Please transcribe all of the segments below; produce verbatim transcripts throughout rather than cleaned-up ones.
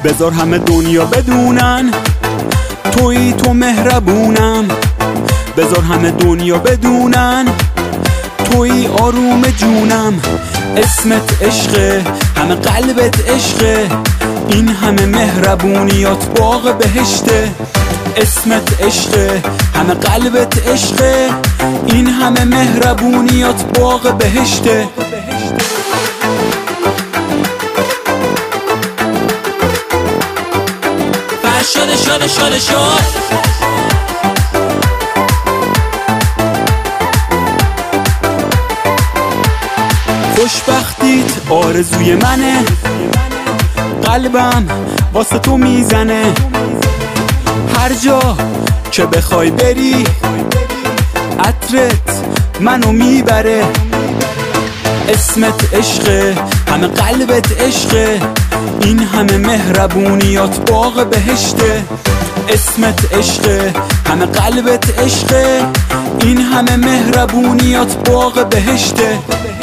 بذار همه دنیا بدونن تویی تو مهربونم. بذار همه دنیا بدونن تویی آروم جونم. اسمت عشقه، همه قلبت عشقه، این همه مهربونیات باغ بهشته. اسمت عشقه، همه قلبت عشقه، این همه مهربونیات باغ بهشته. شده شده شده شد خوشبختیت آرزوی منه، قلبم واسه تو میزنه. هر جا که بخوای بری عطرت منو میبره. اسمت عشقه، همه قلبت عشقه، این همه مهربونیات باغ بهشته. اسمت عشقه، همه قلبت عشقه، این همه مهربونیات باغ بهشته.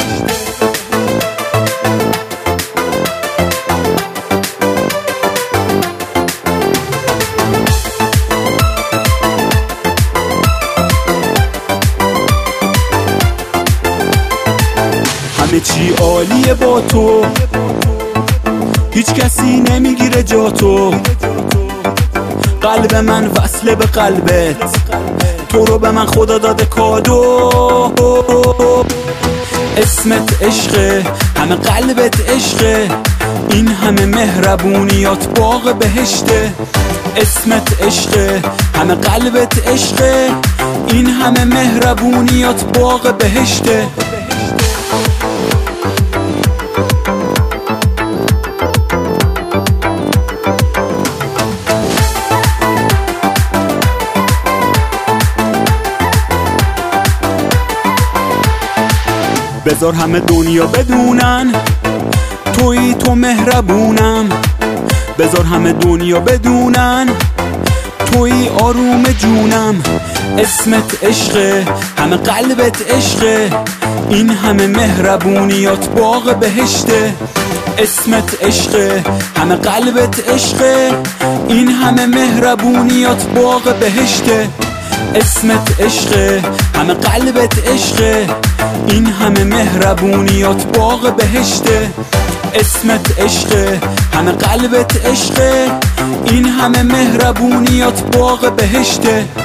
همه چی عالیه با تو، هیچ کسی نمیگیره جا تو. قلب من وصله به قلبت، تو رو به من خدا داده کادو. اسمت عشقه، همه قلبت عشقه، این همه مهربونیات باغ بهشته. اسمت عشقه، همه قلبت عشقه، این همه مهربونیات باغ بهشته. بذار همه دنیا بدونن تویی تو مهربونم. بذار همه دنیا بدونن تویی آروم جونم. اسمت عشقه، همه قلبت عشقه، این همه مهربونیات باغ بهشته. اسمت عشقه، همه قلبت عشقه، این همه مهربونیات باغ بهشته. اسمت عشقه، همه قلبت عشقه، این همه مهربونیات باغ بهشته. اسمت عشقه، همه قلبت عشقه، این همه مهربونیات باغ بهشته.